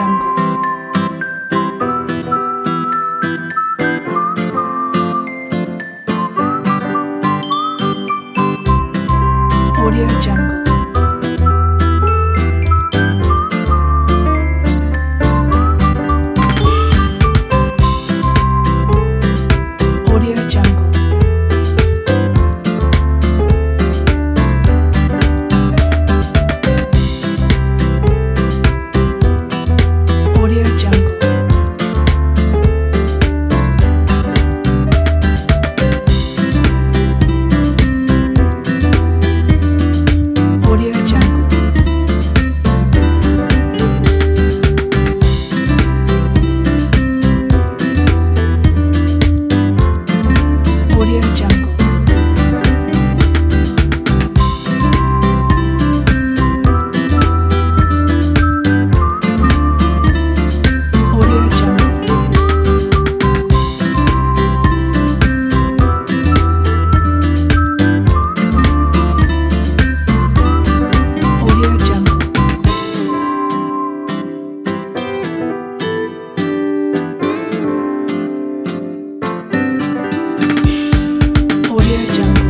Jungle. Audio Jungle. Audio Jungle. Audio Jungle. Audio Jungle. Audio Jungle. Audio Jungle. Audio Jungle. Audio Jungle.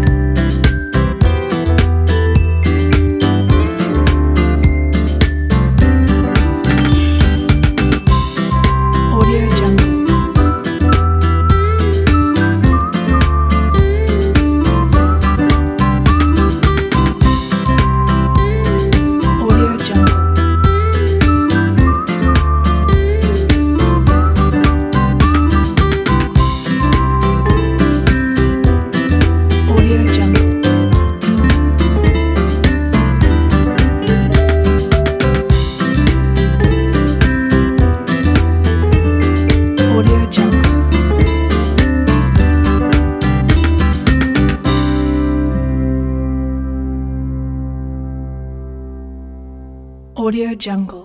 Audio Jungle. Audio Jungle. Audio Jungle. Audio Jungle. Audio Jungle.